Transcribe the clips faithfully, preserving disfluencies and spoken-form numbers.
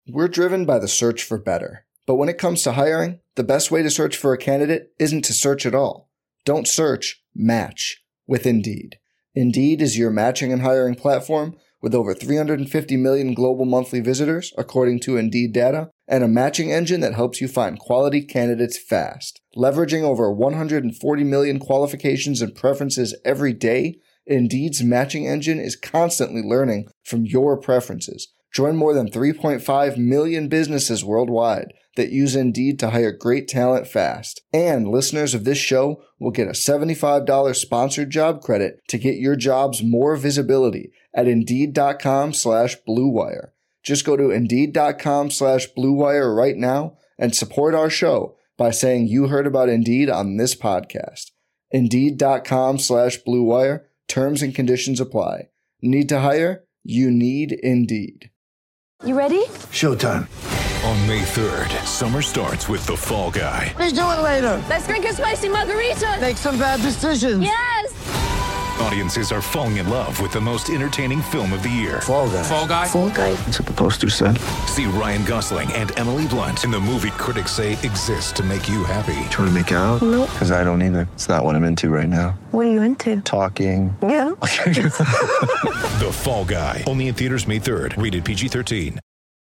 We're driven by the search for better. But when it comes to hiring, the best way to search for a candidate isn't to search at all. Don't search, match with Indeed. Indeed is your matching and hiring platform with over three hundred fifty million global monthly visitors, according to Indeed data, and a matching engine that helps you find quality candidates fast. Leveraging over one hundred forty million qualifications and preferences every day, Indeed's matching engine is constantly learning from your preferences. Join more than three point five million businesses worldwide that use Indeed to hire great talent fast. And listeners of this show will get a seventy-five dollars sponsored job credit to get your jobs more visibility at Indeed.com slash Blue Wire. Just go to Indeed.com slash Blue Wire right now and support our show by saying you heard about Indeed on this podcast. Indeed.com slash Blue Wire. Terms and conditions apply. Need to hire? You need Indeed. You ready? Showtime. On May third, summer starts with The Fall Guy. Let's do it later. Let's drink a spicy margarita. Make some bad decisions. Yes. Audiences are falling in love with the most entertaining film of the year. Fall Guy. Fall Guy. Fall Guy. That's what the poster said. See Ryan Gosling and Emily Blunt in the movie critics say exists to make you happy. Trying to make it out? Nope. Because I don't either. It's not what I'm into right now. What are you into? Talking. Yeah. The Fall Guy. Only in theaters May third. Rated P G thirteen.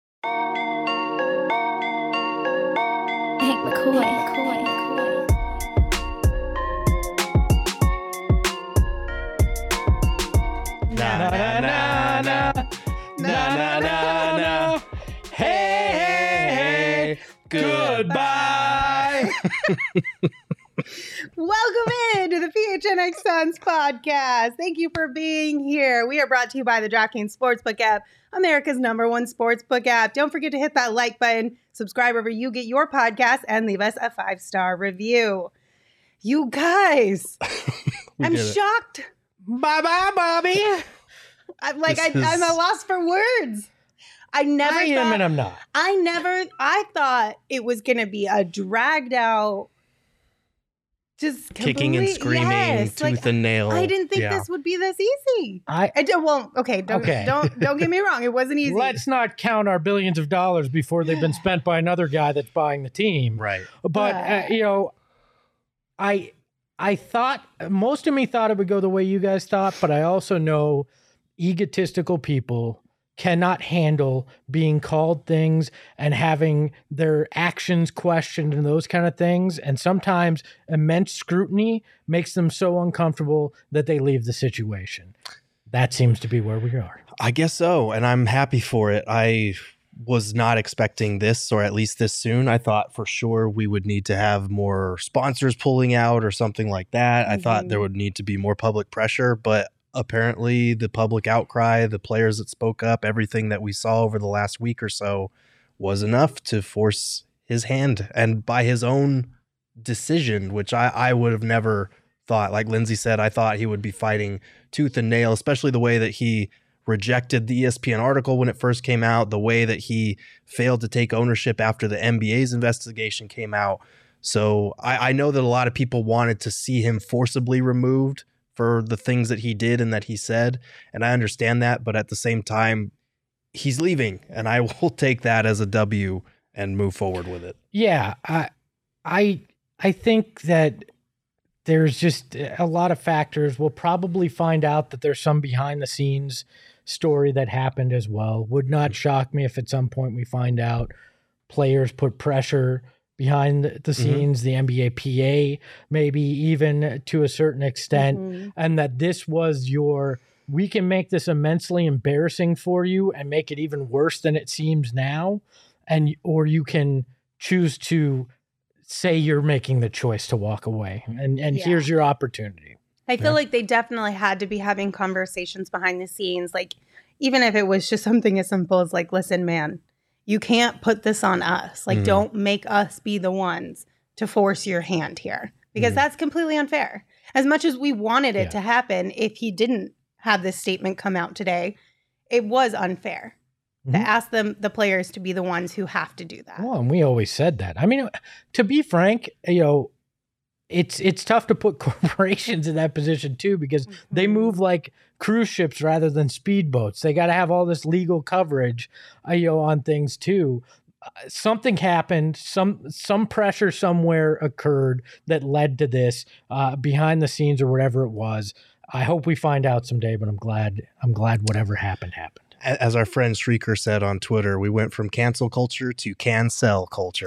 Hank McCoy. Na na na na na na na na. Hey hey hey. Goodbye. Welcome in to the P H N X Suns podcast. Thank you for being here. We are brought to you by the DraftKings Sportsbook app, America's number one sportsbook app. Don't forget to hit that like button, subscribe wherever you get your podcast, and leave us a five-star review. You guys, I'm shocked. Bye-bye, Bobby. I'm like, I, This is- I'm at a loss for words. I never I thought, am and I'm not. I never, I thought it was going to be a dragged out, just Kicking and complete- screaming, yes, tooth like, and nail. I didn't think Yeah. this would be this easy. I I don't, well, okay, don't, Okay. don't, don't get me wrong. It wasn't easy. Let's not count our billions of dollars before they've been spent by another guy that's buying the team. Right. But, uh, you know, I I thought, most of me thought it would go the way you guys thought, but I also know egotistical people cannot handle being called things and having their actions questioned and those kind of things. And sometimes immense scrutiny makes them so uncomfortable that they leave the situation. That seems to be where we are. I guess so. And I'm happy for it. I was not expecting this, or at least this soon. I thought for sure we would need to have more sponsors pulling out or something like that. Mm-hmm. I thought there would need to be more public pressure, but apparently the public outcry, the players that spoke up, everything that we saw over the last week or so was enough to force his hand, and by his own decision, which I, I would have never thought. Like Lindsay said, I thought he would be fighting tooth and nail, especially the way that he rejected the E S P N article when it first came out, the way that he failed to take ownership after the N B A's investigation came out. So I, I know that a lot of people wanted to see him forcibly removed for the things that he did and that he said. And I understand that, but at the same time, he's leaving, and I will take that as a W and move forward with it. Yeah, I, I, I think that there's just a lot of factors. We'll probably find out that there's some behind the scenes story that happened as well. Would not shock me if at some point we find out players put pressure behind the scenes, mm-hmm. the N B A P A, maybe even to a certain extent, mm-hmm. and that this was your, we can make this immensely embarrassing for you and make it even worse than it seems now. And, or you can choose to say you're making the choice to walk away, and, and yeah. here's your opportunity. I feel yeah. like they definitely had to be having conversations behind the scenes. Like, even if it was just something as simple as like, listen, man, you can't put this on us. Like, mm. don't make us be the ones to force your hand here, because mm. that's completely unfair. As much as we wanted it yeah. to happen, if he didn't have this statement come out today, it was unfair mm-hmm. to ask them, the players, to be the ones who have to do that. Well, and we always said that. I mean, to be frank, you know, it's it's tough to put corporations in that position too, because mm-hmm. they move like cruise ships rather than speedboats. They got to have all this legal coverage, uh, you know, on things too. Uh, something happened. Some some pressure somewhere occurred that led to this uh, behind the scenes or whatever it was. I hope we find out someday, but I'm glad I'm glad whatever happened happened. As our friend Shrieker said on Twitter, we went from cancel culture to cancel culture.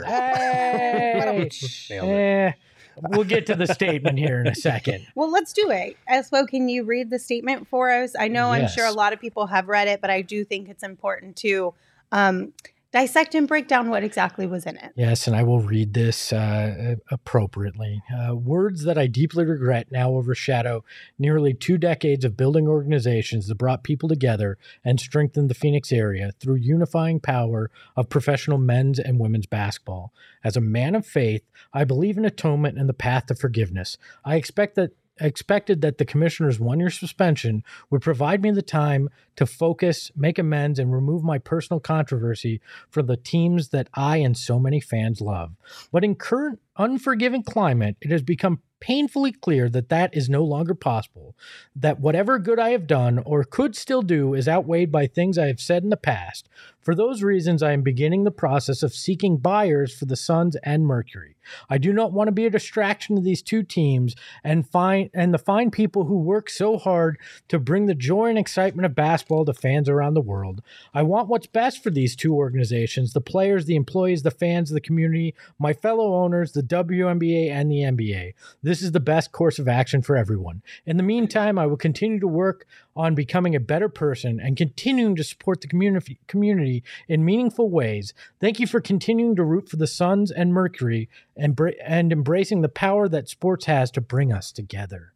Hey! eh, we'll get to the statement here in a second. Well, let's do it. Espo, can you read the statement for us? I know yes. I'm sure a lot of people have read it, but I do think it's important to um, dissect and break down what exactly was in it. Yes, and I will read this uh, appropriately. Uh, words that I deeply regret now overshadow nearly two decades of building organizations that brought people together and strengthened the Phoenix area through unifying power of professional men's and women's basketball. As a man of faith, I believe in atonement and the path to forgiveness. I expect that I expected that the commissioner's one-year suspension would provide me the time to focus, make amends, and remove my personal controversy from the teams that I and so many fans love. But in current unforgiving climate, it has become painfully clear that that is no longer possible, that whatever good I have done or could still do is outweighed by things I have said in the past. For those reasons, I am beginning the process of seeking buyers for the Suns and Mercury. I do not want to be a distraction to these two teams and find and the fine people who work so hard to bring the joy and excitement of basketball to fans around the world. I want what's best for these two organizations, the players, the employees, the fans, the community, my fellow owners, the W N B A and the N B A. This is the best course of action for everyone. In the meantime, I will continue to work on becoming a better person and continuing to support the community community in meaningful ways. Thank you for continuing to root for the Suns and Mercury and, bra- and embracing the power that sports has to bring us together.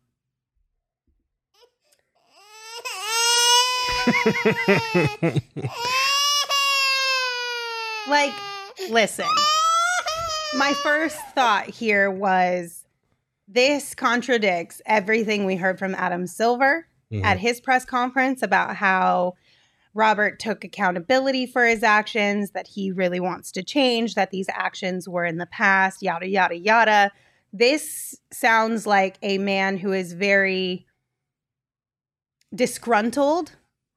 Like, listen, my first thought here was this contradicts everything we heard from Adam Silver mm-hmm. at his press conference about how Robert took accountability for his actions, that he really wants to change, that these actions were in the past, yada, yada, yada. This sounds like a man who is very disgruntled,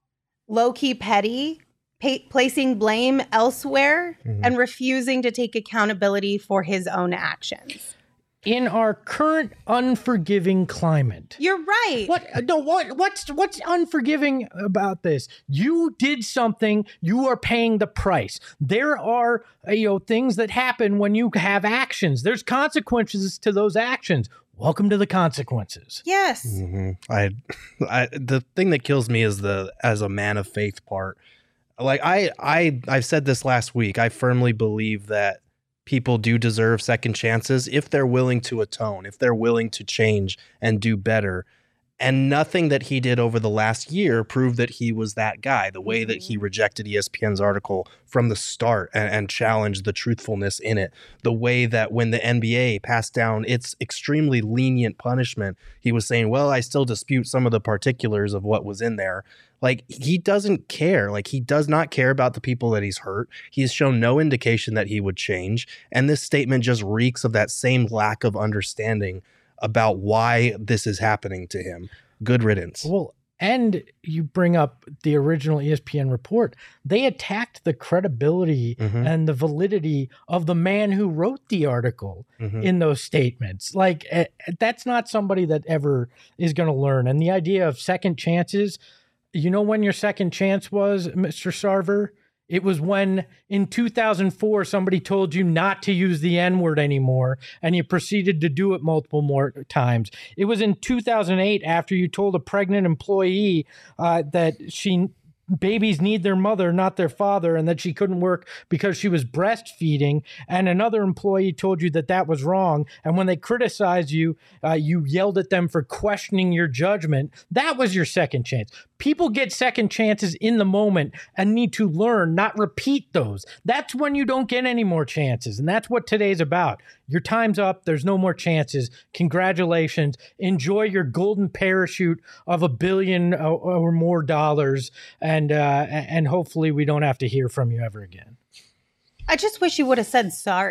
low-key petty, pa- placing blame elsewhere, mm-hmm. and refusing to take accountability for his own actions. In our current unforgiving climate. You're right. What no what what's what's unforgiving about this? You did something, you are paying the price. There are uh, you know things that happen when you have actions. There's consequences to those actions. Welcome to the consequences. Yes. Mm-hmm. I I the thing that kills me is the as a man of faith part. Like I I I've said this last week. I firmly believe that people do deserve second chances if they're willing to atone, if they're willing to change and do better. And nothing that he did over the last year proved that he was that guy. The way mm-hmm. that he rejected E S P N's article from the start and, and challenged the truthfulness in it. The way that when the N B A passed down its extremely lenient punishment, he was saying, well, I still dispute some of the particulars of what was in there. Like, he doesn't care. Like, he does not care about the people that he's hurt. He's shown no indication that he would change. And this statement just reeks of that same lack of understanding about why this is happening to him. Good riddance. Well, and you bring up the original E S P N report. They attacked the credibility mm-hmm. and the validity of the man who wrote the article mm-hmm. in those statements. Like, uh, that's not somebody that ever is going to learn. And the idea of second chances, you know when your second chance was, Mister Sarver? It was when in two thousand four, somebody told you not to use the N-word anymore, and you proceeded to do it multiple more times. It was in two thousand eight, after you told a pregnant employee uh, that she babies need their mother, not their father, and that she couldn't work because she was breastfeeding, and another employee told you that that was wrong, and when they criticized you, uh, you yelled at them for questioning your judgment. That was your second chance. People get second chances in the moment and need to learn, not repeat those. That's when you don't get any more chances, and that's what today's about. Your time's up. There's no more chances. Congratulations. Enjoy your golden parachute of a billion or more dollars, and uh, and hopefully we don't have to hear from you ever again. I just wish you would have said sorry.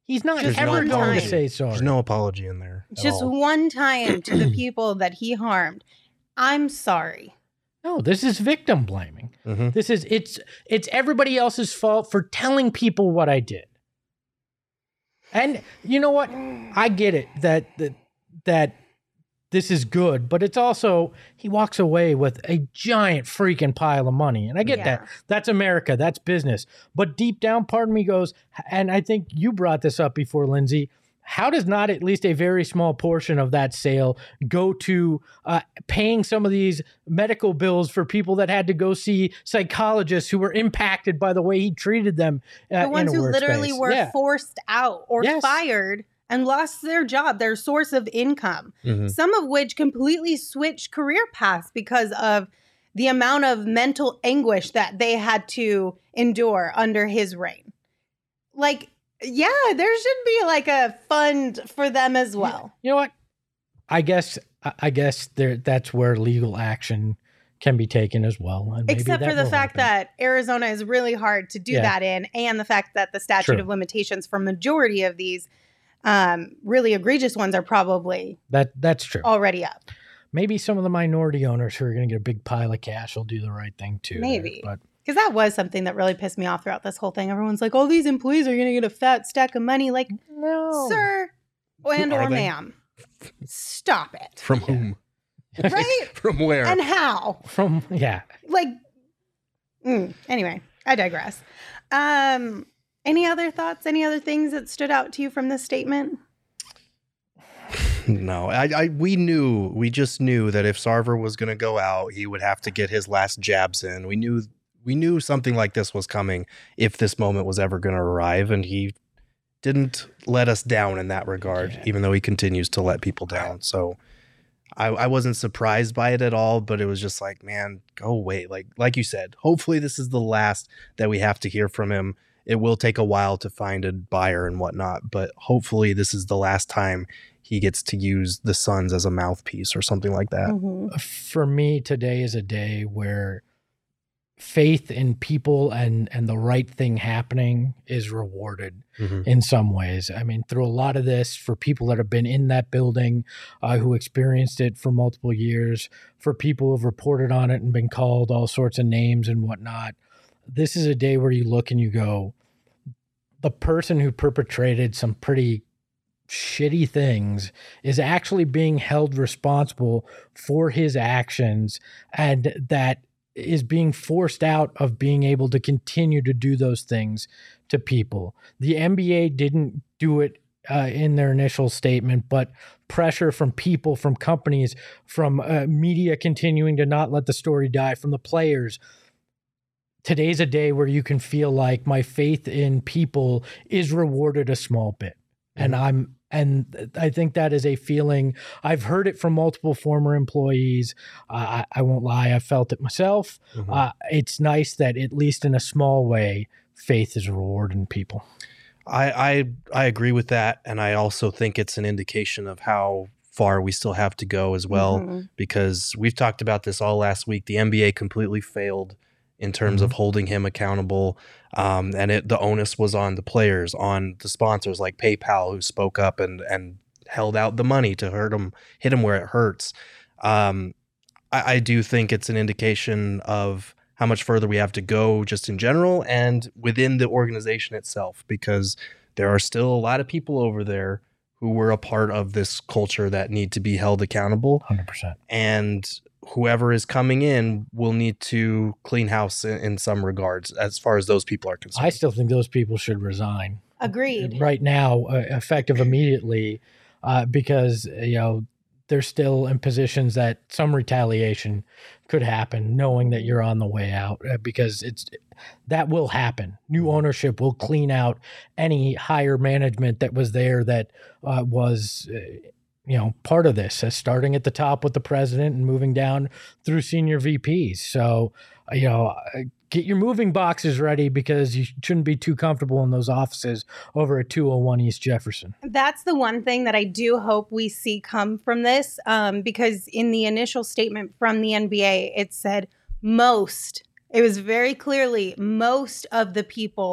He's not Just ever one going to time. say sorry. There's no apology in there. at Just all. one time to the people that he harmed. I'm sorry. No, this is victim blaming. Mhm. This is it's it's everybody else's fault for telling people what I did. And you know what? I get it that that that this is good, but it's also he walks away with a giant freaking pile of money. And I get Yeah. that. That's America. That's business. But deep down, part of me goes, and I think you brought this up before, Lindsay. How does not at least a very small portion of that sale go to uh, paying some of these medical bills for people that had to go see psychologists who were impacted by the way he treated them? Uh, The ones in a who literally workspace? were Yeah. forced out or Yes. fired and lost their job, their source of income. Mhm. Some of which completely switched career paths because of the amount of mental anguish that they had to endure under his reign. Like, yeah, there should be like a fund for them as well. You know what? I guess I- I guess there that's where legal action can be taken as well. And maybe Except that for the will fact happen. that Arizona is really hard to do Yeah. that in, and the fact that the statute True. of limitations for majority of these um, really egregious ones are probably that that's true. already up. Maybe some of the minority owners who are going to get a big pile of cash will do the right thing too. there, Maybe. but Because that was something that really pissed me off throughout this whole thing. Everyone's like, "Oh, these employees are going to get a fat stack of money." Like, no, sir and Are or they? ma'am, stop it. From whom? Right? From where? And how? From yeah, Like, mm, anyway, I digress. Um, any other thoughts? Any other things that stood out to you from this statement? No, I, I we knew we just knew that if Sarver was going to go out, he would have to get his last jabs in. We knew we knew something like this was coming if this moment was ever going to arrive, and he didn't let us down in that regard, Yeah. even though he continues to let people down. So I, I wasn't surprised by it at all, but it was just like, man, go away. Like like you said, hopefully this is the last that we have to hear from him. It will take a while to find a buyer and whatnot, but hopefully this is the last time he gets to use the Suns as a mouthpiece or something like that. Mhm. for me, today is a day where faith in people and and the right thing happening is rewarded Mhm. in some ways. I mean, through a lot of this, for people that have been in that building, uh, who experienced it for multiple years, for people who have reported on it and been called all sorts of names and whatnot, this is a day where you look and you go, the person who perpetrated some pretty shitty things is actually being held responsible for his actions, and that is being forced out of being able to continue to do those things to people. The N B A didn't do it uh, in their initial statement, but pressure from people, from companies, from uh, media continuing to not let the story die, from the players. Today's a day where you can feel like my faith in people is rewarded a small bit. And I'm and I think that is a feeling. I've heard it from multiple former employees. Uh, I, I won't lie, I felt it myself. Mhm. Uh, it's nice that at least in a small way, faith is rewarding people. I, I I agree with that, and I also think it's an indication of how far we still have to go as well, Mhm. because we've talked about this all last week. The N B A completely failed in terms of holding him accountable, um, and it, the onus was on the players, on the sponsors like PayPal, who spoke up and and held out the money to hurt him, hit him where it hurts. Um, I, I do think it's an indication of how much further we have to go just in general and within the organization itself, because there are still a lot of people over there who were a part of this culture that need to be held accountable. one hundred percent. And whoever is coming in will need to clean house in, in some regards as far as those people are concerned. I still think those people should resign Agreed. right now, uh, effective immediately, uh, because you know they're still in positions that some retaliation could happen, knowing that you're on the way out, uh, because it's that will happen. New ownership will clean out any higher management that was there that uh, was. Uh, you know, part of this, uh, starting at the top with the president and moving down through senior V Ps. So, uh, you know, uh, get your moving boxes ready, because you shouldn't be too comfortable in those offices over at two oh one East Jefferson. That's the one thing that I do hope we see come from this, um, because in the initial statement from the N B A, it said most, it was very clearly most of the people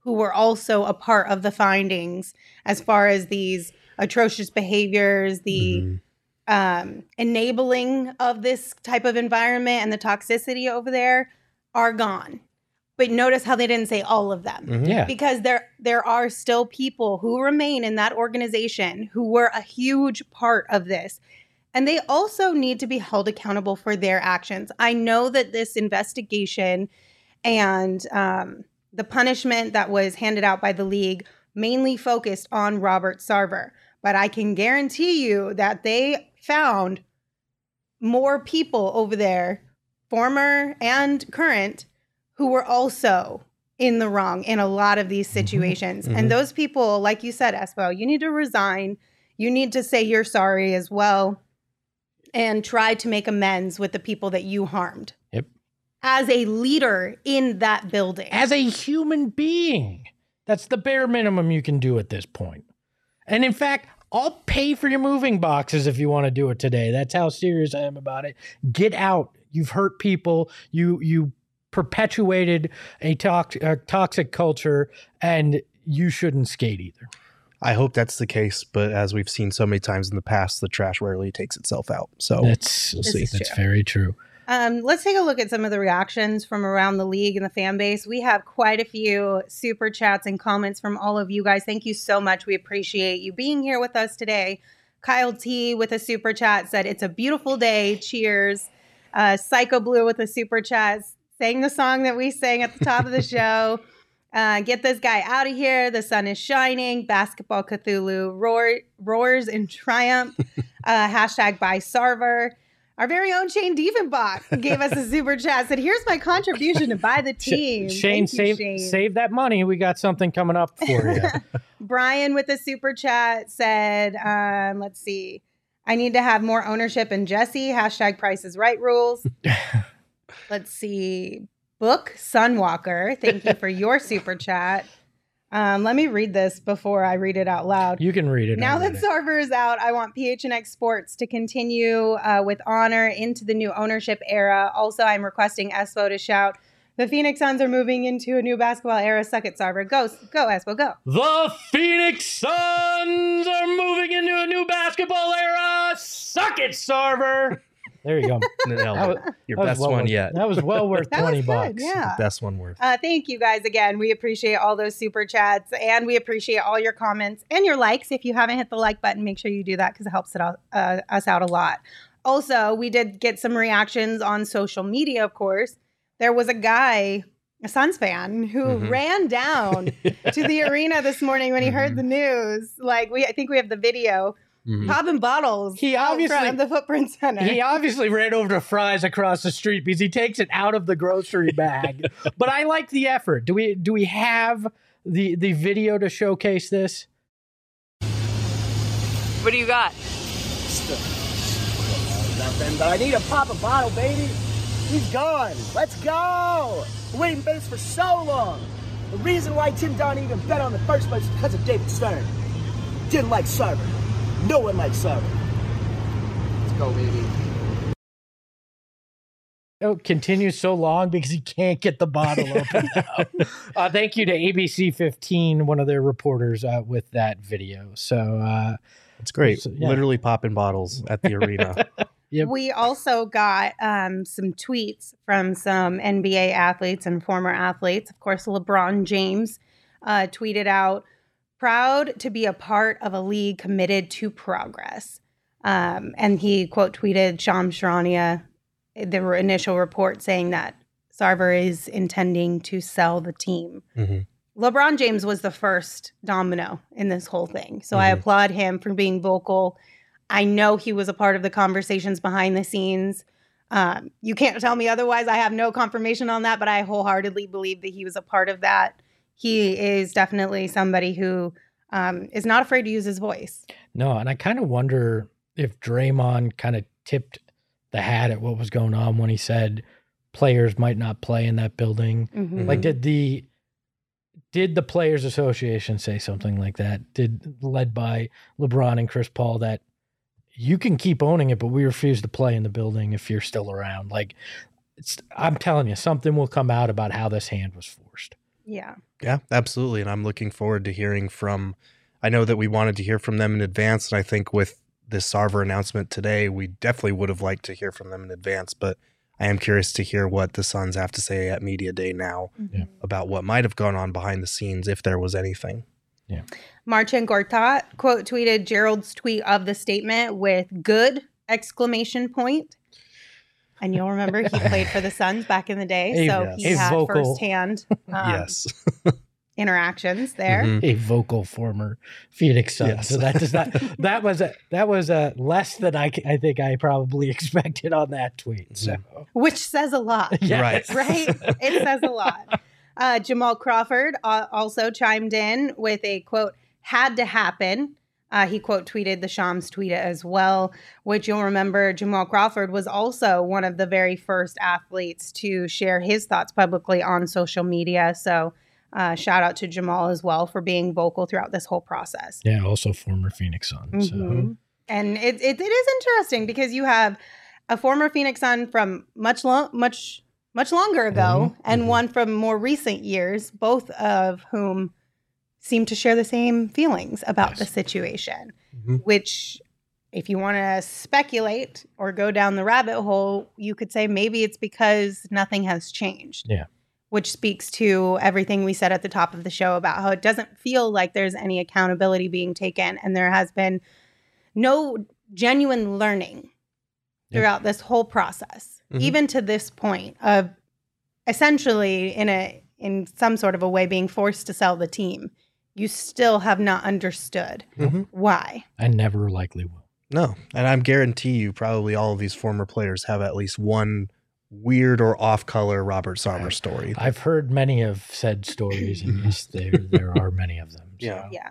who were also a part of the findings as far as these atrocious behaviors, the mm-hmm. um, enabling of this type of environment and the toxicity over there are gone. But notice how they didn't say all of them. Mm-hmm. Yeah. Because there there are still people who remain in that organization who were a huge part of this. And they also need to be held accountable for their actions. I know that this investigation and um, the punishment that was handed out by the league mainly focused on Robert Sarver. But I can guarantee you that they found more people over there, former and current, who were also in the wrong in a lot of these situations. Mm-hmm. And those people, like you said, Espo, you need to resign. You need to say you're sorry as well and try to make amends with the people that you harmed. Yep. As a leader in that building. As a human being. That's the bare minimum you can do at this point. And in fact, I'll pay for your moving boxes if you want to do it today. That's how serious I am about it. Get out. You've hurt people. You you perpetuated a, tox- a toxic culture, and you shouldn't skate either. I hope that's the case, but as we've seen so many times in the past, the trash rarely takes itself out. So that's we'll see. That's true. Very true. Um, let's take a look at some of the reactions from around the league and the fan base. We have quite a few super chats and comments from all of you guys. Thank you so much. We appreciate you being here with us today. Kyle T with a super chat said, "It's a beautiful day. Cheers." Uh, Psycho Blue with a super chat sang the song that we sang at the top of the show. Uh, get this guy out of here. The sun is shining. Basketball Cthulhu roar, roars in triumph. Uh, hashtag by Sarver. Our very own Shane Diefenbach gave us a super chat. Said, "Here's my contribution to buy the team." Shane, Thank you, save, Shane. save that money. We got something coming up for you. Brian with a super chat said, um, let's see. "I need to have more ownership in Jesse. Hashtag Price is Right rules." Let's see. Book Sunwalker, thank you for your super chat. Um, let me read this before I read it out loud. You can read it. Now that Sarver is out, I want P H N X Sports to continue uh, with honor into the new ownership era. Also, I'm requesting Espo to shout, "The Phoenix Suns are moving into a new basketball era. Suck it, Sarver." Go, go, Espo, go. The Phoenix Suns are moving into a new basketball era. Suck it, Sarver. There you go. No, was, your best well one worth, yet. That was well worth that twenty was bucks. good, yeah. Best one worth. Uh, thank you guys again. We appreciate all those super chats, and we appreciate all your comments and your likes. If you haven't hit the like button, make sure you do that because it helps it out, uh, us out a lot. Also, we did get some reactions on social media, of course. There was a guy, a Suns fan, who mm-hmm. ran down to the arena this morning when he mm-hmm. heard the news. Like, we, I think we have the video. Mm-hmm. Popping bottles he obviously, out front of the Footprint Center. He obviously ran over to Fry's across the street because he takes it out of the grocery bag. But I like the effort. Do we do we have the, the video to showcase this? What do you got? Nothing, but I need to pop a bottle, baby. He's gone. Let's go. We're waiting for this for so long. The reason why Tim Donaghy even bet on the first place is because of David Stern. Didn't like Sarver. No one likes Sarver. Let's go, baby. It continues so long because he can't get the bottle open. uh, thank you to A B C fifteen, one of their reporters, uh, with that video. So uh, it's great. So, yeah. Literally popping bottles at the arena. Yep. We also got um, some tweets from some N B A athletes and former athletes. Of course, LeBron James uh, tweeted out, "Proud to be a part of a league committed to progress." Um, and he quote tweeted Shams Charania, the initial report saying that Sarver is intending to sell the team. Mm-hmm. LeBron James was the first domino in this whole thing. So mm-hmm. I applaud him for being vocal. I know he was a part of the conversations behind the scenes. Um, you can't tell me otherwise. I have no confirmation on that, but I wholeheartedly believe that he was a part of that. He is definitely somebody who um, is not afraid to use his voice. No, and I kind of wonder if Draymond kind of tipped the hat at what was going on when he said players might not play in that building. Mm-hmm. Like, did the did the Players Association say something like that? Did led by LeBron and Chris Paul that you can keep owning it, but we refuse to play in the building if you're still around? Like, it's, I'm telling you, something will come out about how this hand was forced. Yeah. Yeah, absolutely. And I'm looking forward to hearing from, I know that we wanted to hear from them in advance. And I think with this Sarver announcement today, we definitely would have liked to hear from them in advance. But I am curious to hear what the Suns have to say at Media Day now Yeah. about what might have gone on behind the scenes, if there was anything. Yeah. Marcin Gortat quote tweeted Gerald's tweet of the statement with good exclamation point. And you'll remember he played for the Suns back in the day. A- So yes. he A had vocal- firsthand um, Yes. interactions there. Mhm. A vocal former Phoenix Sun. Yes. So that does not, that was a, that was a less than I, I think I probably expected on that tweet. So Which says a lot. Yes. Right. Right? It says a lot. Uh, Jamal Crawford uh, also chimed in with a quote, had to happen. Uh, he quote tweeted the Shams tweet as well, which you'll remember Jamal Crawford was also one of the very first athletes to share his thoughts publicly on social media. So uh, shout out to Jamal as well for being vocal throughout this whole process. yeah, also former Phoenix Sun. So Mhm. And it, it it is interesting because you have a former Phoenix Sun from much long, much much longer ago, Mhm. and Mhm. one from more recent years, both of whom seem to share the same feelings about Yes. the situation. Mhm. Which, if you want to speculate or go down the rabbit hole, you could say maybe it's because nothing has changed. Yeah. Which speaks to everything we said at the top of the show about how it doesn't feel like there's any accountability being taken, and there has been no genuine learning Yep. throughout this whole process, Mhm. even to this point of essentially in a in some sort of a way being forced to sell the team. You still have not understood Mhm. why. I never likely will. No. And I guarantee you probably all of these former players have at least one weird or off-color Robert Sarver story. I've heard many of said stories, and yes, there there are many of them. So. Yeah. Yeah.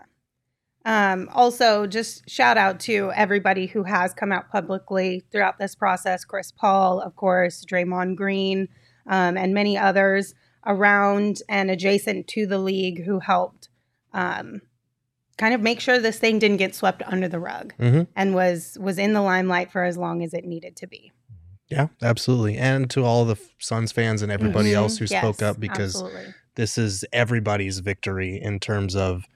Um, also, just shout out to everybody who has come out publicly throughout this process. Chris Paul, of course, Draymond Green, um, and many others around and adjacent to the league who helped um, kind of make sure this thing didn't get swept under the rug Mhm. and was was in the limelight for as long as it needed to be. Yeah, absolutely. And to all the Suns fans and everybody Mhm. else who Yes, spoke up, because absolutely. this is everybody's victory in terms of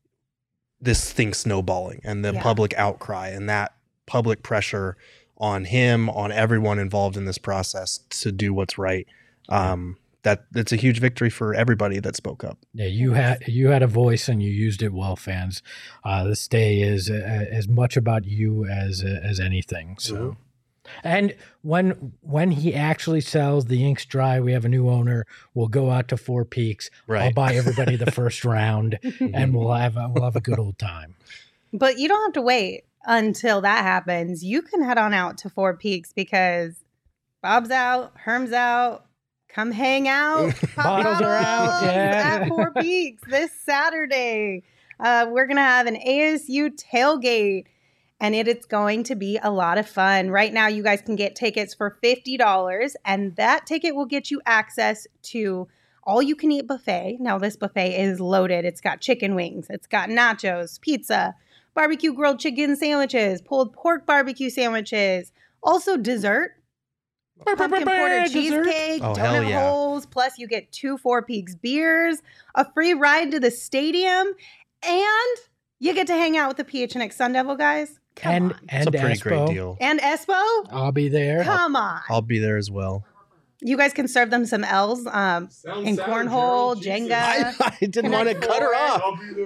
this thing snowballing and the Yeah. public outcry and that public pressure on him, on everyone involved in this process to do what's right. Um, that that's a huge victory for everybody that spoke up. Yeah, you had you had a voice and you used it well, fans. Uh, this day is uh, as much about you as uh, as anything. So, Mhm. and when when he actually sells, the ink's dry. We have a new owner. We'll go out to Four Peaks. I'll Right. buy everybody the first round, and we'll have a, we'll have a good old time. But you don't have to wait until that happens. You can head on out to Four Peaks because Bob's out, Herm's out. Come hang out. Pop Bottles are out, bottles yeah. At Four Peaks this Saturday. Uh, we're going to have an A S U tailgate, and it is going to be a lot of fun. Right now, you guys can get tickets for fifty dollars, and that ticket will get you access to all-you-can-eat buffet. Now, this buffet is loaded. It's got chicken wings. It's got nachos, pizza, barbecue grilled chicken sandwiches, pulled pork barbecue sandwiches, also dessert. Pumpkin porter Dessert. cheesecake, Oh, hell donut yeah. holes, plus you get two Four Peaks beers, a free ride to the stadium, and you get to hang out with the P H N X Sun Devil guys. Come and on. It's and a pretty Espo. great deal. And Espo? I'll be there. Come on. I'll be there as well. You guys can serve them some L's um, in cornhole, Jenga. I, I didn't want to cut her off.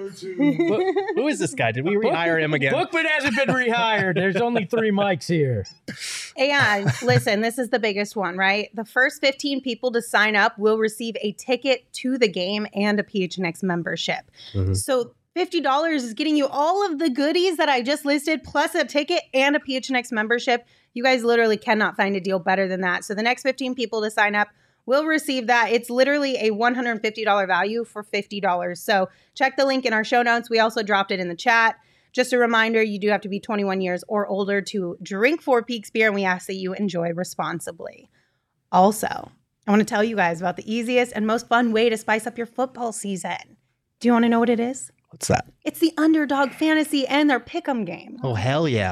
Who is this guy? Did we rehire him again? Bookman hasn't been rehired. There's only three mics here. And listen, this is the biggest one, right? The first fifteen people to sign up will receive a ticket to the game and a P H N X membership. Mhm. So fifty dollars is getting you all of the goodies that I just listed, plus a ticket and a P H N X membership. You guys literally cannot find a deal better than that. So the next fifteen people to sign up will receive that. It's literally a one hundred fifty dollars value for fifty dollars. So check the link in our show notes. We also dropped it in the chat. Just a reminder, you do have to be twenty-one years or older to drink Four Peaks beer, and we ask that you enjoy responsibly. Also, I want to tell you guys about the easiest and most fun way to spice up your football season. Do you want to know what it is? What's that? It's the Underdog Fantasy and their Pick'em game. Oh, hell yeah.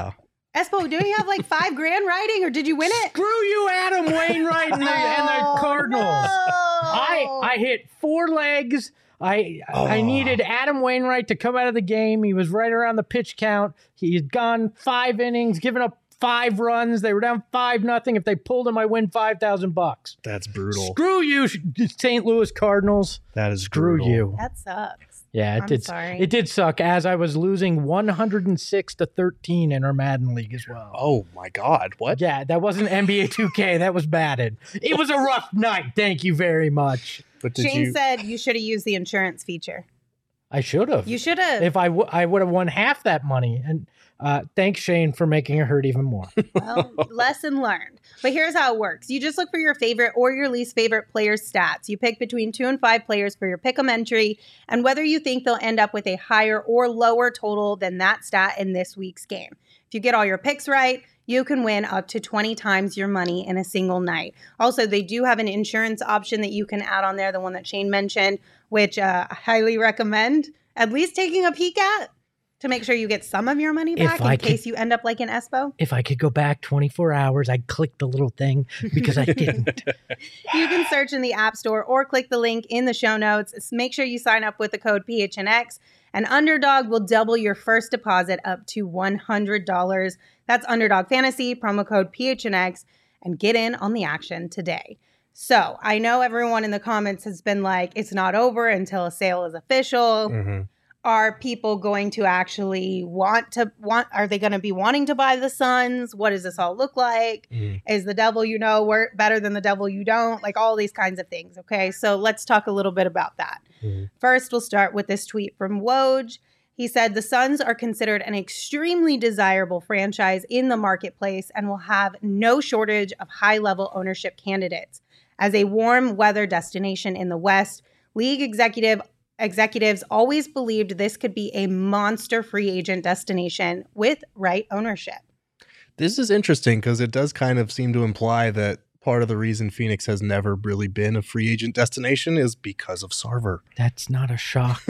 Espo, do you have like five grand riding, or did you win it? Screw you, Adam Wainwright and the, and the Oh, Cardinals. no. I I hit four legs. I I needed Adam Wainwright to come out of the game. He was right around the pitch count. He had gone five innings, given up five runs. They were down five nothing. If they pulled him, I win five thousand bucks. That's brutal. Screw you, Saint Louis Cardinals. That is Screw brutal. you. That sucks. Yeah, it I'm did. sorry. It did suck as I was losing one hundred six to thirteen in our Madden League as well. Oh my God! What? Yeah, that wasn't N B A two K. That was batted. It was a rough night. Thank you very much. But did Shane you? said you should have used the insurance feature. I should have. You should have. If I, w- I would have won half that money. And uh, thanks, Shane, for making it hurt even more. Well, lesson learned. But here's how it works. You just look for your favorite or your least favorite player's stats. You pick between two and five players for your pick'em entry and whether you think they'll end up with a higher or lower total than that stat in this week's game. If you get all your picks right, you can win up to twenty times your money in a single night. Also, they do have an insurance option that you can add on there, the one that Shane mentioned, which uh, I highly recommend at least taking a peek at to make sure you get some of your money back If in I case could- you end up like an Espo. If I could go back twenty-four hours, I'd click the little thing because I didn't. You can search in the App Store or click the link in the show notes. Make sure you sign up with the code P H N X, and Underdog will double your first deposit up to one hundred dollars. That's Underdog Fantasy, promo code P H N X, and get in on the action today. So I know everyone in the comments has been like, it's not over until a sale is official. Mhm. Are people going to actually want to want? Are they going to be wanting to buy the Suns? What does this all look like? Mhm. Is the devil you know wor- better than the devil you don't? Like all these kinds of things. Okay, so let's talk a little bit about that. Mhm. First, we'll start with this tweet from Woj. He said the Suns are considered an extremely desirable franchise in the marketplace and will have no shortage of high-level ownership candidates. As a warm weather destination in the West, league executive executives always believed this could be a monster free agent destination with right ownership. This is interesting because it does kind of seem to imply that part of the reason Phoenix has never really been a free agent destination is because of Sarver. That's not a shock.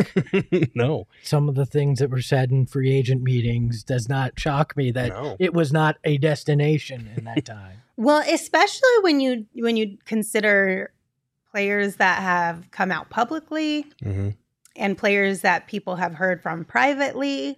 No. Some of the things that were said in free agent meetings does not shock me that No. it was not a destination in that time. Well, especially when you when you consider players that have come out publicly Mhm. and players that people have heard from privately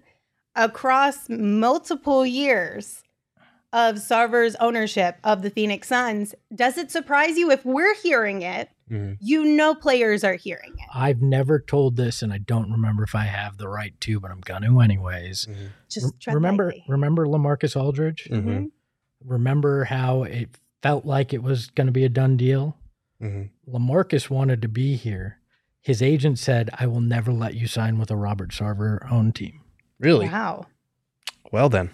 across multiple years of Sarver's ownership of the Phoenix Suns. Does it surprise you if we're hearing it? Mhm. You know players are hearing it. I've never told this, and I don't remember if I have the right to, but I'm going to anyways. Mhm. Just tread remember, lightly. remember LaMarcus Aldridge? Mhm. Remember how it felt like it was going to be a done deal? Mhm. LaMarcus wanted to be here. His agent said, I will never let you sign with a Robert Sarver owned team. Really? Wow. Well, then,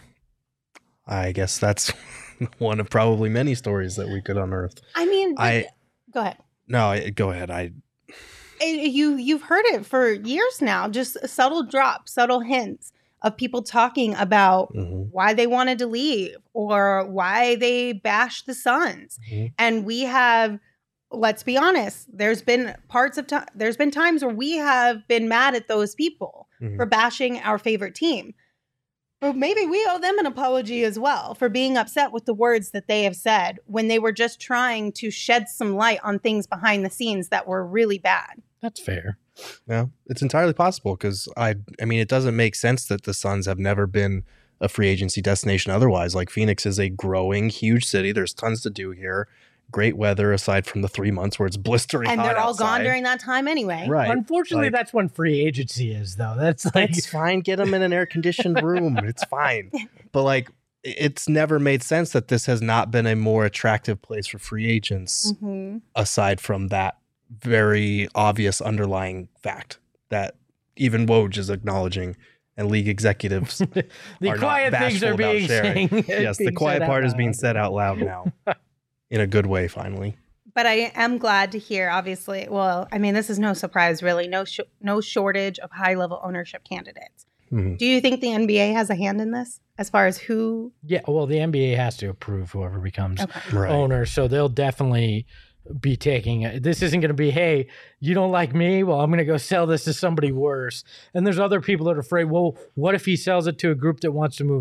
I guess that's one of probably many stories that we could unearth. I mean, I go ahead. no, I, go ahead. I Eh, you you've heard it for years now, just subtle drops, subtle hints of people talking about Mhm. why they wanted to leave or why they bashed the Suns. Mhm. And we have, let's be honest, there's been parts of time, there's been times where we have been mad at those people Mhm. for bashing our favorite team. But maybe we owe them an apology as well for being upset with the words that they have said when they were just trying to shed some light on things behind the scenes that were really bad. That's fair. No, it's entirely possible because I, I mean, it doesn't make sense that the Suns have never been a free agency destination otherwise. Like Phoenix is a growing, huge city. There's tons to do here. Great weather aside from the three months where it's blistering And hot they're all outside. gone during that time anyway. Right. Unfortunately, Like- that's when free agency is, though. That's like, It's fine. Get them in an air conditioned room. It's fine. But like, it's never made sense that this has not been a more attractive place for free agents Mhm. aside from that very obvious underlying fact that even Woj is acknowledging and league executives the are not quiet things bashful are about being sharing. saying. Yes, the being quiet said part out is being loud. said out loud now in a good way, finally. But I am glad to hear, obviously, well, I mean, this is no surprise, really. No, sh- no shortage of high-level ownership candidates. Mhm. Do you think the N B A has a hand in this as far as who? Yeah, well, the N B A has to approve whoever becomes Okay. Right. owner, so they'll definitely be taking it. This isn't going to be, hey, you don't like me? Well, I'm going to go sell this to somebody worse. And there's other people that are afraid, well, what if he sells it to a group that wants to move it?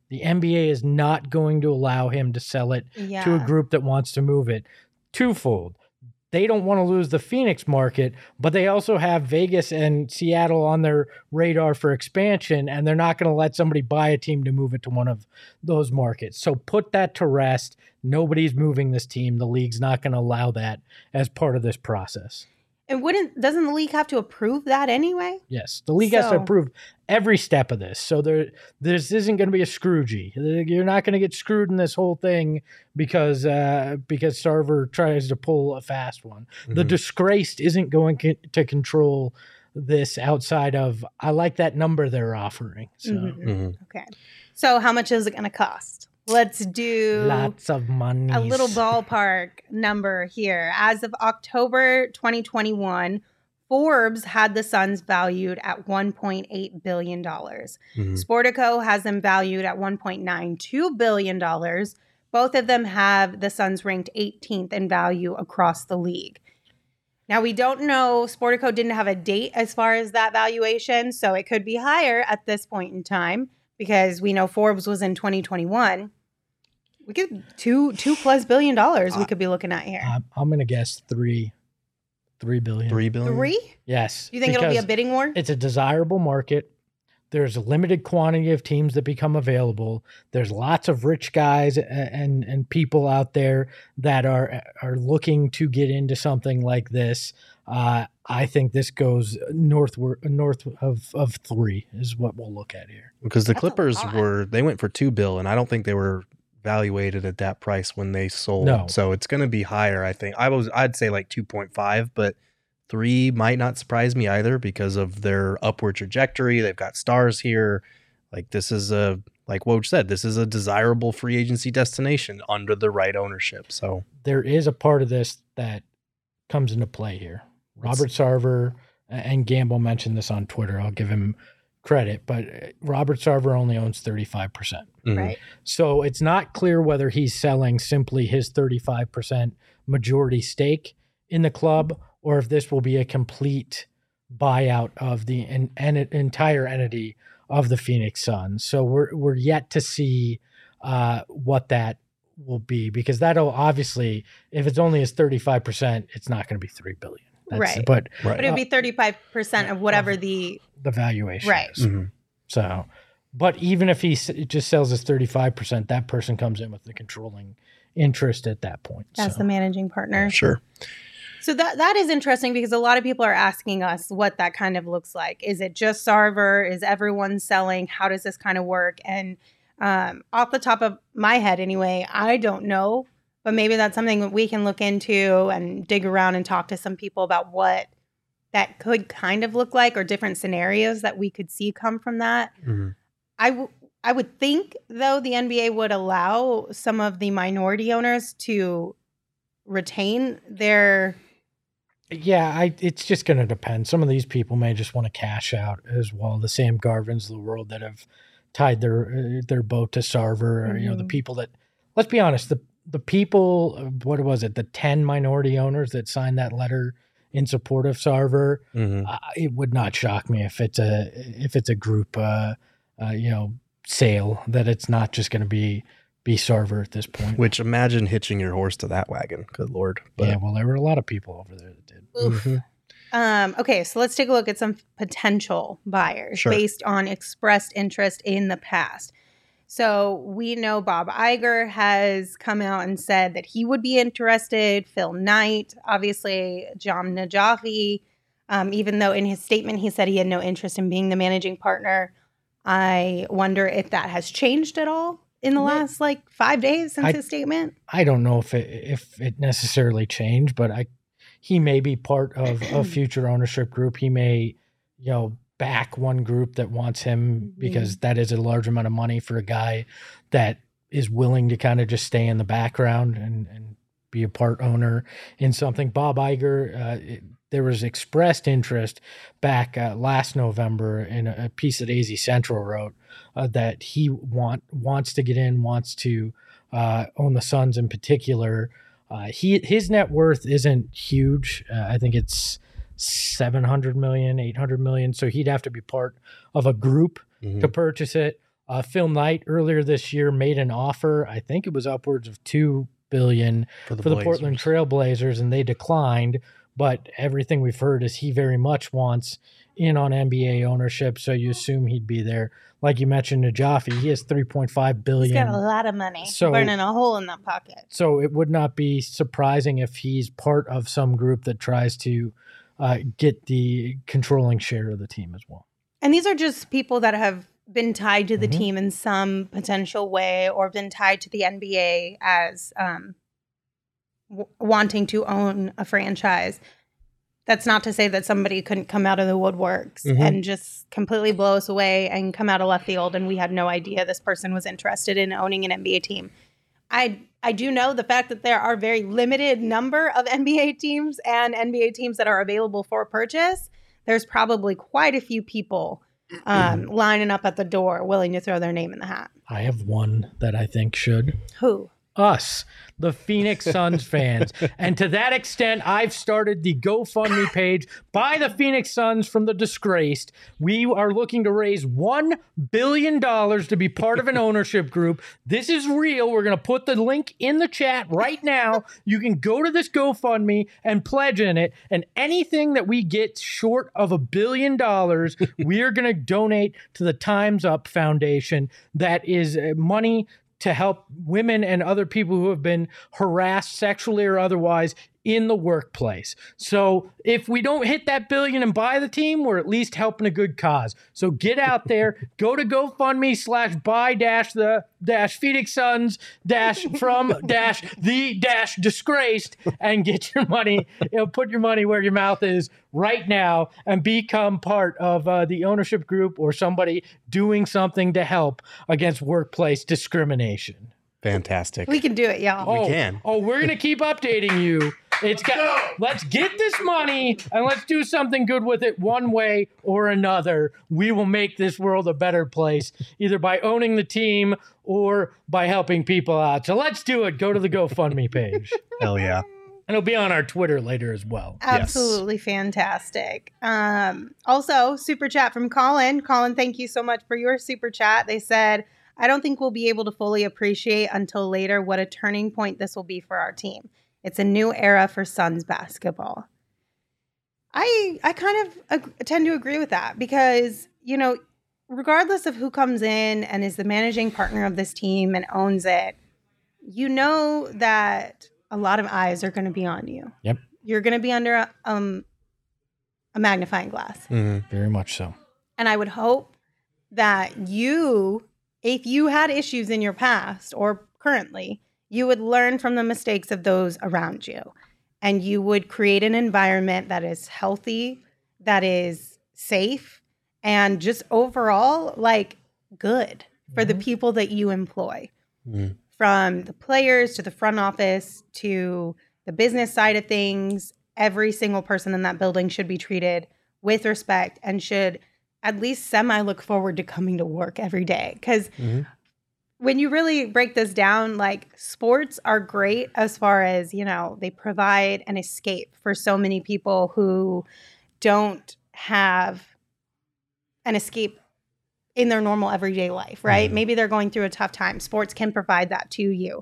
The N B A is not going to allow him to sell it Yeah. to a group that wants to move it. Twofold. They don't want to lose the Phoenix market, but they also have Vegas and Seattle on their radar for expansion, and they're not going to let somebody buy a team to move it to one of those markets. So put that to rest. Nobody's moving this team. The league's not going to allow that as part of this process. And wouldn't doesn't the league have to approve that anyway? Yes, the league has to So- approve every step of this. So there, this isn't going to be a Scroogey. You're not going to get screwed in this whole thing because uh, because Sarver tries to pull a fast one. The Mhm. disgraced isn't going co- to control this outside of I like that number they're offering. So Mhm. Mhm. Okay. So how much is it going to cost? Let's do lots of money. a little ballpark number here. As of October twenty twenty-one, Forbes had the Suns valued at one point eight billion dollars. Mhm. Sportico has them valued at one point nine two billion dollars. Both of them have the Suns ranked eighteenth in value across the league. Now, we don't know, Sportico didn't have a date as far as that valuation, so it could be higher at this point in time because we know Forbes was in twenty twenty-one. We could two two plus billion dollars we could be looking at here. I'm, I'm going to guess three, three billion. Three billion. Three? Yes. Do you think it'll be a because bidding war? It's a desirable market. There's a limited quantity of teams that become available. There's lots of rich guys a- and and people out there that are are looking to get into something like this. Uh, I think this goes northward, north of of three is what we'll look at here. Because the That's a Clippers lot. were they went for two bill, and I don't think they were valuated at that price when they sold. No. So it's going to be higher. I think I was I'd say like two point five, but three might not surprise me either because of their upward trajectory. They've got stars here. Like this is a like Woj said, this is a desirable free agency destination under the right ownership. So There is a part of this that comes into play here. Robert Sarver and Gamble mentioned this on Twitter. I'll give him credit, but Robert Sarver only owns thirty-five percent. mhm. Right. So it's not clear whether he's selling simply his thirty-five percent majority stake in the club or if this will be a complete buyout of the en- en- entire entity of the Phoenix Suns. So we're we're yet to see uh, what that will be because that'll obviously, if it's only his thirty-five percent, it's not going to be three billion. That's, Right. But Right. But it would be thirty-five percent of whatever the the valuation Right. is. Mhm. So, but even if he s- just sells his thirty-five percent, that person comes in with the controlling interest at that point. as so. the managing partner. Sure. So that that is interesting because a lot of people are asking us what that kind of looks like. Is it just Sarver? Is everyone selling? How does this kind of work? And um, off the top of my head, anyway, I don't know. But maybe that's something that we can look into and dig around and talk to some people about what that could kind of look like or different scenarios that we could see come from that. Mhm. I, w- I would think, though, the N B A would allow some of the minority owners to retain their Yeah, I, it's just going to depend. Some of these people may just want to cash out as well. The Sam Garvins of the world that have tied their uh, their boat to Sarver, or, you know, the Mhm. people that, let's be honest, the the people, uh, what was it, the ten minority owners that signed that letter in support of Sarver, Mhm. uh, it would not shock me if it's a if it's a group, uh, uh, you know, sale that it's not just going to be be Sarver at this point. Which imagine hitching your horse to that wagon. Good Lord. But, yeah, well, there were a lot of people over there that did. Oof. Mhm. Um, okay, so let's take a look at some potential buyers Sure. based on expressed interest in the past. So we know Bob Iger has come out and said that he would be interested. Phil Knight, obviously, John Najafi, um, even though in his statement he said he had no interest in being the managing partner. I wonder if that has changed at all in the Yeah. last like five days since I- his statement. I don't know if it if it necessarily changed, but I he may be part of a future ownership group. He may, you know, back one group that wants him because that is a large amount of money for a guy that is willing to kind of just stay in the background and, and be a part owner in something. Bob Iger, uh, it, there was expressed interest back uh, last November in a, a piece that A Z Central wrote uh, that he want wants to get in, wants to uh, own the Suns in particular. Uh, he his net worth isn't huge. Uh, I think it's seven hundred million, eight hundred million. So he'd have to be part of a group Mhm. to purchase it. Uh, Phil Knight earlier this year made an offer. I think it was upwards of two billion dollars For the for the Blazers. Portland Trail Blazers, and they declined. But everything we've heard is he very much wants in on N B A ownership, so you assume he'd be there. Like you mentioned, Najafi, he has three point five billion He's dollars. got a lot of money. So- burning a hole in that pocket. So it would not be surprising if he's part of some group that tries to uh, get the controlling share of the team as well. And these are just people that have been tied to the Mhm. team in some potential way or been tied to the N B A as um, w- wanting to own a franchise. That's not to say that somebody couldn't come out of the woodworks Mhm. and just completely blow us away and come out of left field and we had no idea this person was interested in owning an N B A team. I I do know the fact that there are very limited number of N B A teams and N B A teams that are available for purchase. There's probably quite a few people um, lining up at the door willing to throw their name in the hat. I have one that I think should. Who? Us, the Phoenix Suns fans. And to that extent, I've started the GoFundMe page by the Phoenix Suns from the disgraced. We are looking to raise one billion dollars to be part of an ownership group. This is real. We're going to put the link in the chat right now. You can go to this GoFundMe and pledge in it. And anything that we get short of a billion dollars, we are going to donate to the Time's Up Foundation. That is uh, money to help women and other people who have been harassed sexually or otherwise in the workplace. So if we don't hit that billion and buy the team, we're at least helping a good cause. So get out there, go to GoFundMe slash buy dash the dash Phoenix Suns dash from dash the dash disgraced and get your money, you know, put your money where your mouth is right now and become part of uh, the ownership group or somebody doing something to help against workplace discrimination. Fantastic. We can do it, y'all. Oh, can. Oh, we're gonna keep updating you. It's got. Let's get this money and let's do something good with it, one way or another. We will make this world a better place, either by owning the team or by helping people out. So let's do it. Go to the GoFundMe page, Hell yeah. and it'll be on our Twitter later as well. Absolutely fantastic. Um, also, super chat from Colin. Colin, thank you so much for your super chat. They said, I don't think we'll be able to fully appreciate until later what a turning point this will be for our team. It's a new era for Suns basketball. I I kind of ag- tend to agree with that because, you know, regardless of who comes in and is the managing partner of this team and owns it, you know that a lot of eyes are going to be on you. Yep. You're going to be under a, um, a magnifying glass. Mm-hmm. Very much so. And I would hope that you, if you had issues in your past or currently, you would learn from the mistakes of those around you. And you would create an environment that is healthy, that is safe, and just overall, like, good for the people that you employ. Mm-hmm. From the players to the front office to the business side of things, every single person in that building should be treated with respect and should at least semi look forward to coming to work every day. Because Mm-hmm. when you really break this down, like, sports are great as far as, you know, they provide an escape for so many people who don't have an escape in their normal everyday life, right? Mhm. Maybe they're going through a tough time. Sports can provide that to you.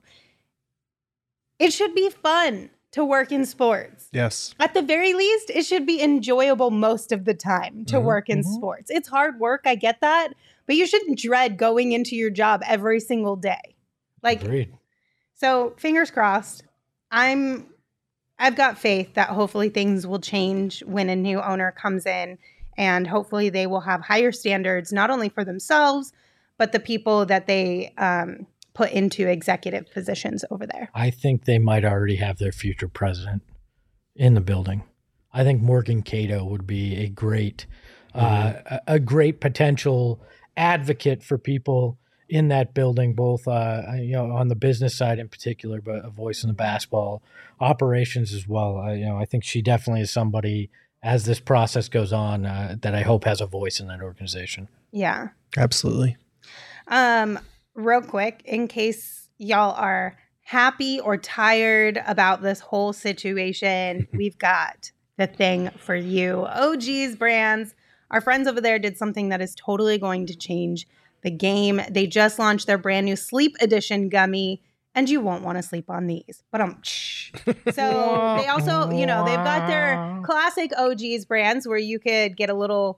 It should be fun to work in sports. Yes. At the very least, it should be enjoyable most of the time to Mhm, work in mhm. sports. It's hard work, I get that, but you shouldn't dread going into your job every single day. Like, Agreed. so fingers crossed. I'm I've got faith that hopefully things will change when a new owner comes in, and hopefully they will have higher standards not only for themselves but the people that they um, put into executive positions over there. I think they might already have their future president in the building. I think Morgan Cato would be a great, uh, a, a great potential advocate for people in that building, both uh, you know, on the business side in particular, but a voice in the basketball operations as well. Uh, you know, I think she definitely is somebody as this process goes on uh, that I hope has a voice in that organization. Yeah. Absolutely. Um, real quick, in case y'all are happy or tired about this whole situation, we've got the thing for you. O G's Brands, our friends over there did something that is totally going to change the game. They just launched their brand new Sleep Edition gummy, and you won't want to sleep on these. But um, shh. So they also, you know, they've got their classic O G's brands where you could get a little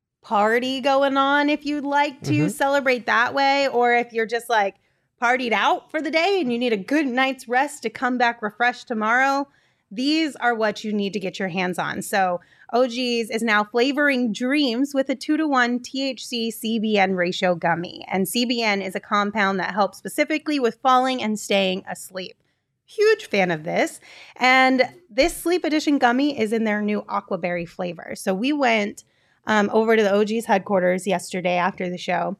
party going on if you'd like to Mhm. celebrate that way, or if you're just like partied out for the day and you need a good night's rest to come back refreshed tomorrow. These are what you need to get your hands on. So O G's is now flavoring dreams with a two to one T H C C B N ratio gummy. And C B N is a compound that helps specifically with falling and staying asleep. Huge fan of this. And this Sleep Edition gummy is in their new Aquaberry flavor. So we went um, over to the O G's headquarters yesterday after the show,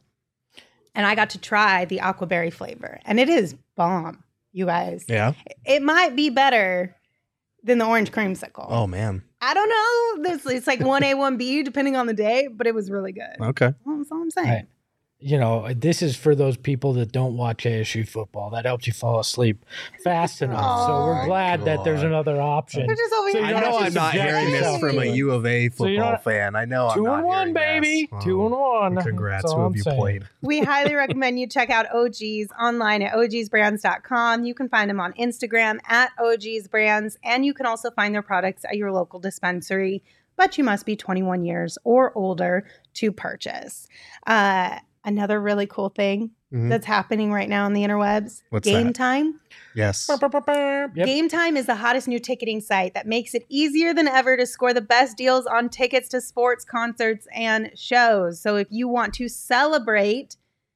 and I got to try the Aquaberry flavor. And it is bomb, you guys. Yeah. It might be better than the orange creamsicle. Oh, man. I don't know. This it's like one A, one B, depending on the day, but it was really good. Okay. That's all I'm saying. Right. You know, this is for those people that don't watch A S U football. That helps you fall asleep fast enough. So we're Oh, glad that there's God. another option. They're just over So here. you I don't know have I'm to not subject hearing this yourself from to a it. U of A So football you're not- fan. I know I'm Two not and one, hearing baby. this. Two and one. Congrats. That's Who all have I'm you saying. played? We highly recommend you check out O G's online at O Gs brands dot com. You can find them on Instagram at O Gs brands, and you can also find their products at your local dispensary, but you must be twenty-one years or older to purchase. Uh, another really cool thing Mhm. that's happening right now on the interwebs, What's Game that? Time. Yes. Yep. Game Time is the hottest new ticketing site that makes it easier than ever to score the best deals on tickets to sports, concerts, and shows. So if you want to celebrate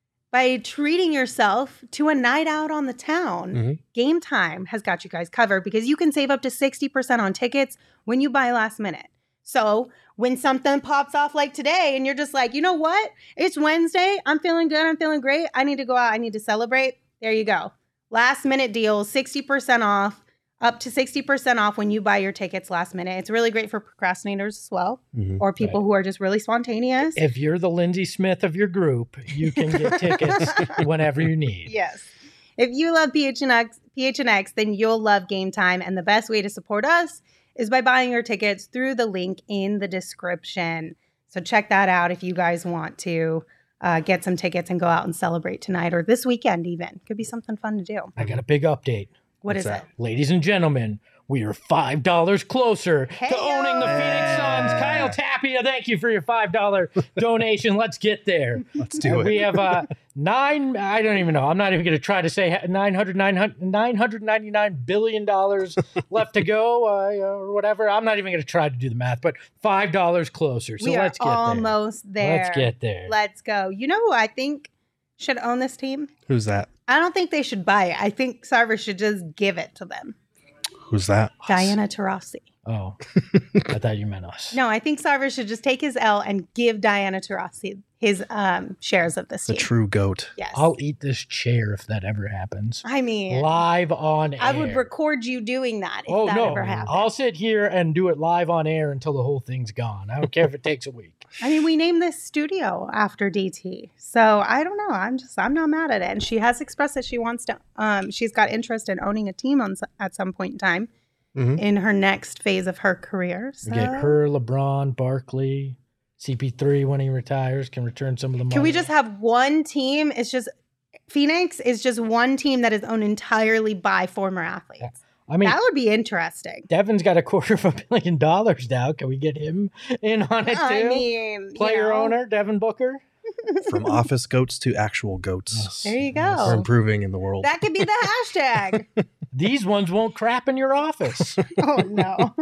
by treating yourself to a night out on the town, Mhm. Game Time has got you guys covered because you can save up to sixty percent on tickets when you buy last minute. So when something pops off like today and you're just like, you know what? It's Wednesday. I'm feeling good. I'm feeling great. I need to go out. I need to celebrate. There you go. Last minute deals, sixty percent off, up to sixty percent off when you buy your tickets last minute. It's really great for procrastinators as well, Mhm. or people Right. who are just really spontaneous. If you're the Lindsay Smith of your group, you can get tickets whenever you need. Yes. If you love P H N X, P H N X, then you'll love Game Time. And the best way to support us is by buying your tickets through the link in the description. So check that out if you guys want to uh, get some tickets and go out and celebrate tonight or this weekend even. Could be something fun to do. I got a big update. What What's is that? it? Ladies and gentlemen, we are five dollars closer to Hey-o. owning the Phoenix Suns. Hey. Kyle Tapia, thank you for your five dollars donation. Let's get there. Let's do it. We have uh, nine, I don't even know. I'm not even going to try to say nine hundred, nine hundred, nine hundred ninety-nine billion dollars left to go uh, or whatever. I'm not even going to try to do the math, but five dollars closer. So we let's are get almost there. there. Let's get there. Let's go. You know who I think should own this team? Who's that? I don't think they should buy it. I think Sarver should just give it to them. Who's that? Diana Taurasi. Oh, I thought you meant us. No, I think Sarver should just take his L and give Diana Taurasi his um, shares of this The team. true goat. Yes. I'll eat this chair if that ever happens. I mean, Live on air. I would record you doing that if Oh, that no. ever happened. I'll sit here and do it live on air until the whole thing's gone. I don't care if it takes a week. I mean, we named this studio after D T. So I don't know. I'm just, I'm not mad at it. And she has expressed that she wants to, um, she's got interest in owning a team on, s- at some point in time Mhm. in her next phase of her career. So. We get her, LeBron, Barkley, C P three when he retires can return some of the money. Can we just have one team? It's just, Phoenix is just one team that is owned entirely by former athletes. I mean, that would be interesting. Devin's got a quarter of a billion dollars now. Can we get him in on it too? I mean, you Player know. owner, Devin Booker. From office goats to actual goats. There you We're go. improving in the world. That could be the hashtag. These ones won't crap in your office. Oh, no.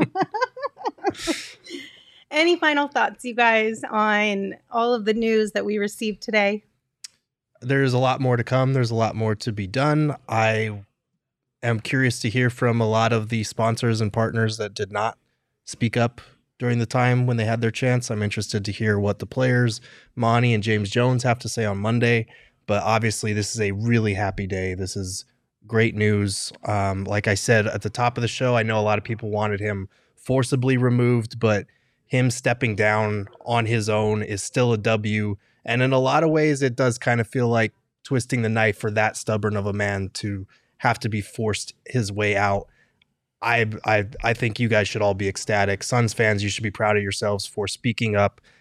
Any final thoughts, you guys, on all of the news that we received today? There's a lot more to come. There's a lot more to be done. I am curious to hear from a lot of the sponsors and partners that did not speak up during the time when they had their chance. I'm interested to hear what the players, Monty and James Jones, have to say on Monday. But obviously, this is a really happy day. This is great news. Um, like I said at the top of the show, I know a lot of people wanted him forcibly removed, but him stepping down on his own is still a W. And in a lot of ways, it does kind of feel like twisting the knife for that stubborn of a man to have to be forced his way out. I I I think you guys should all be ecstatic. Suns fans, you should be proud of yourselves for speaking up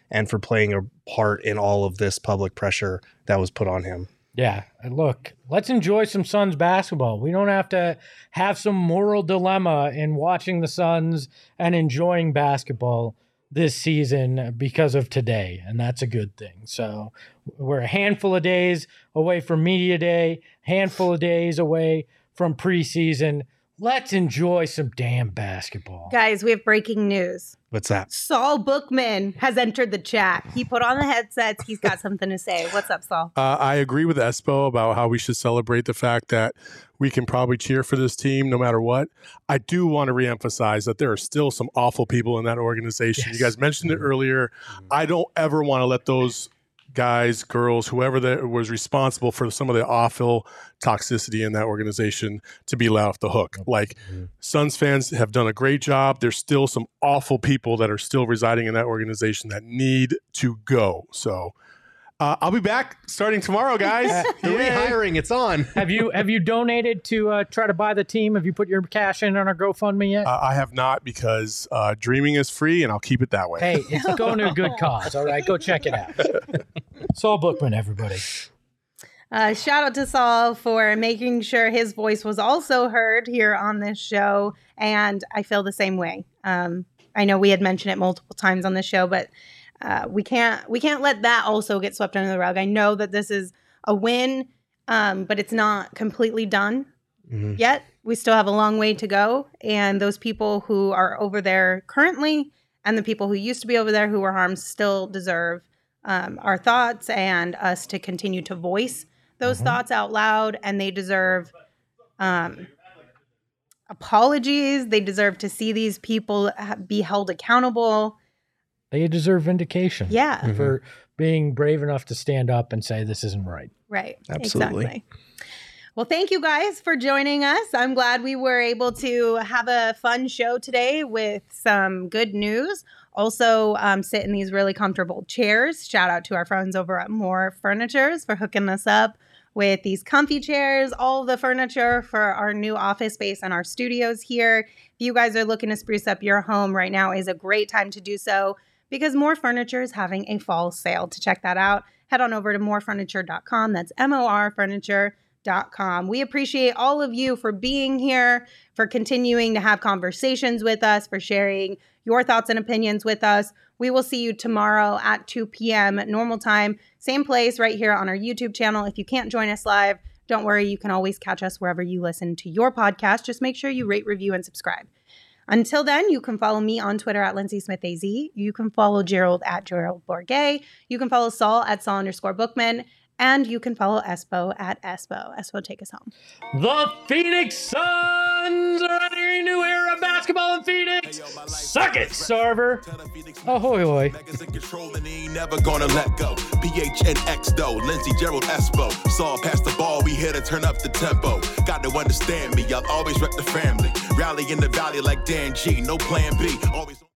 and for playing a part in all of this public pressure that was put on him. Yeah, and look, let's enjoy some Suns basketball. We don't have to have some moral dilemma in watching the Suns and enjoying basketball this season because of today, and that's a good thing. So we're a handful of days away from media day, handful of days away from preseason. Let's enjoy some damn basketball. Guys, we have breaking news. What's that? Saul Bookman has entered the chat. He put on the headsets. He's got something to say. What's up, Saul? Uh, I agree with Espo about how we should celebrate the fact that we can probably cheer for this team no matter what. I do want to reemphasize that there are still some awful people in that organization. Yes. You guys mentioned it earlier. I don't ever want to let those guys, girls, whoever that was responsible for some of the awful toxicity in that organization to be let off the hook. Like, mm-hmm. Suns fans have done a great job. There's still some awful people that are still residing in that organization that need to go. So uh, I'll be back starting tomorrow, guys. The rehiring, it's on. Have you have you donated to uh, try to buy the team? Have you put your cash in on our GoFundMe yet? Uh, I have not, because uh, dreaming is free, and I'll keep it that way. Hey, it's going to a good cause. All right, go check it out. Saul Bookman, everybody. Uh, shout out to Saul for making sure his voice was also heard here on this show. And I feel the same way. Um, I know we had mentioned it multiple times on the show, but uh, we can't we can't let that also get swept under the rug. I know that this is a win, um, but it's not completely done mm-hmm. yet. We still have a long way to go. And those people who are over there currently and the people who used to be over there who were harmed still deserve um, our thoughts and us to continue to voice those mm-hmm. thoughts out loud, and they deserve um, apologies. They deserve to see these people be held accountable. They deserve vindication. Yeah. Mm-hmm. For being brave enough to stand up and say this isn't right. Right. Absolutely. Exactly. Well, thank you guys for joining us. I'm glad we were able to have a fun show today with some good news. Also, um, sit in these really comfortable chairs. Shout out to our friends over at More Furnitures for hooking us up with these comfy chairs, all the furniture for our new office space and our studios here. If you guys are looking to spruce up your home right now, is a great time to do so, because More Furniture is having a fall sale. To check that out, head on over to more furniture dot com. That's M O R furniture dot com. We appreciate all of you for being here, for continuing to have conversations with us, for sharing your thoughts and opinions with us. We will see you tomorrow at two p.m. normal time, same place right here on our YouTube channel. If you can't join us live, don't worry. You can always catch us wherever you listen to your podcast. Just make sure you rate, review, and subscribe. Until then, you can follow me on Twitter at Lindsay Smith A Z. You can follow Gerald at Gerald Bourget. You can follow Saul at Saul underscore Bookman. And you can follow Espo at Espo. Espo, take us home. The Phoenix Suns are entering a new era of basketball in Phoenix. Suck it, Sarver. Ahoy, hoy. Never gonna let go. P H N X though, Lindsay, Gerald, Espo. Saw past the ball, we here to turn up the tempo. Got to understand me, I'll always rep the family. Rally in the valley like Dan G, no plan B. Always.